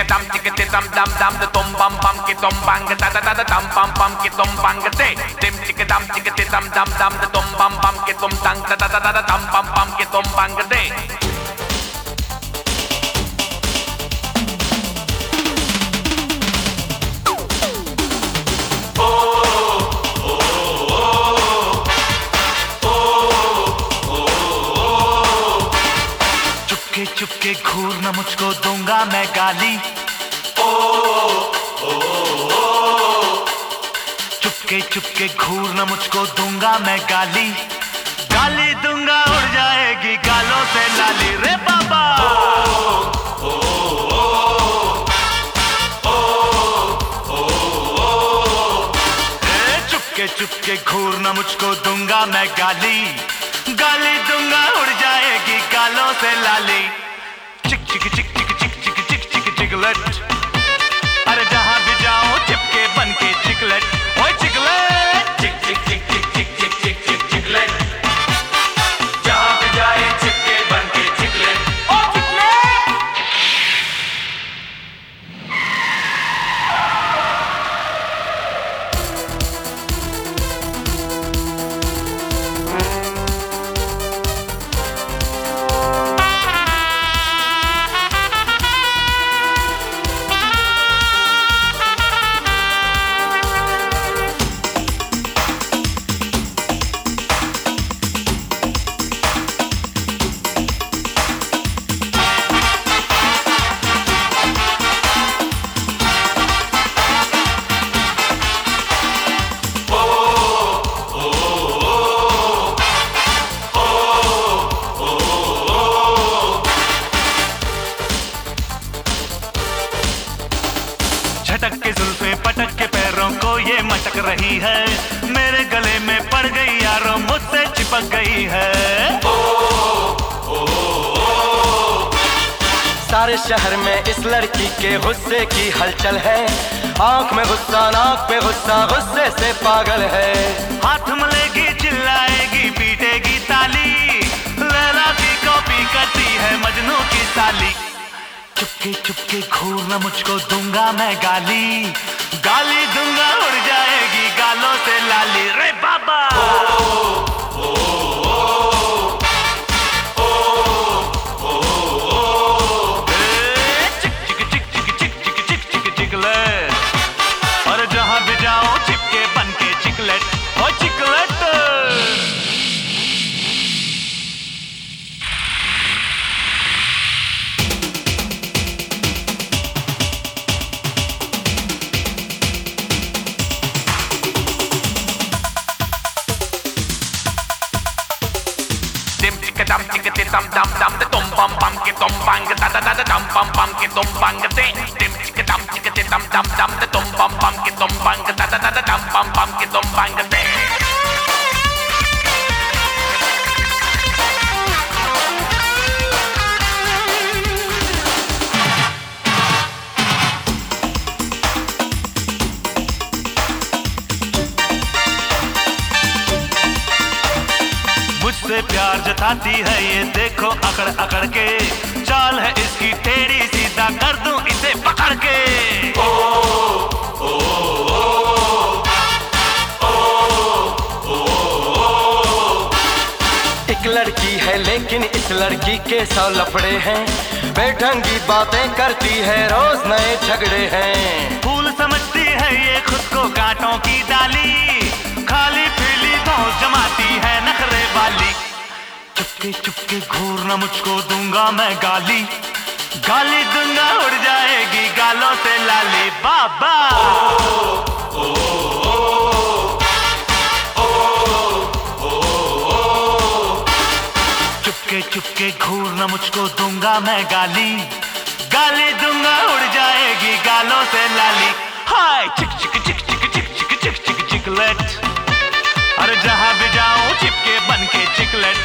dam ticka dam dam dam the tom bam bam ki tom bang da da da da dam bam bam ki tom bang de dim ticka dam dam dam the tom bam bam ki tom dang da da da da dam bam bam ki tom bang de चुपके घूरना मुझको दूंगा मैं गाली। चुपके घूरना मुझको दूंगा मैं गाली। गाली दूंगा उड़ जाएगी गालों से लाली रे बाबा। चुपके घूरना मुझको दूंगा मैं गाली। गाली दूंगा उड़ जाएगी गालों से लाली। चिक चिक चिक चिक चिक चिक चिक चिक चिकलेट, अरे जहां भी जाऊं चिपके बन के चिकलेट। ओए चिकलेट चिक चिक चिक चिक चिक चिक चिक चिक चिकलेट, जहां भी जाए चिपके बन के चिकलेट। ओ चिकलेट झटक के जुल्फे पटक के पैरों को ये मटक रही है। मेरे गले में पड़ गई यारों मुझसे चिपक गई है। सारे शहर में इस लड़की के गुस्से की हलचल है। आंख में गुस्सा नाक पे गुस्सा गुस्से से पागल है। हाथ मलेगी चिल्लाएगी पीटेगी ताली। लैला की कॉपी करती है मजनू की साली। चुपके घूरना मुझको दूंगा मैं गाली। गाली दूंगा उड़ जाएगी गालों से लाली रे बाबा। चिक चिक चिक चिक चिक चिक चिक चिक चिकलेट, और जहां भी जाओ चिपके बन के चिकलेट। ओ chiclet dam dam dam the tom bam bam ki tom bang da da da da dam bam bam ki tom bang de dim ticka dam dam the tom bam bam ki tom bang da da da da dam bam bam ki tom bang de मुझसे प्यार जताती है ये देखो अकड़ अकड़ के। चाल है इसकी टेढ़ी सीधा कर दूं इसे पकड़ के। एक लड़की है लेकिन इस लड़की के 100 लफड़े हैं। बेढंगी बातें करती है रोज नए झगड़े हैं। फूल समझती है ये खुद को कांटों की डाली। खाली पीली धौंस जमाती है नखरे वाली। चुपके घूरना मुझको दूंगा मैं गाली। गाली दूंगा उड़ जाएगी गालों से लाली बाबा। चुपके घूरना मुझको दूंगा मैं गाली। गाली दूंगा उड़ जाएगी गालों से लाली। हाय चिक चिक चिक चिक चिक चिक चिक चिक चिकलेट, अरे जहां भी जाऊं चिपके बन के चिकलेट।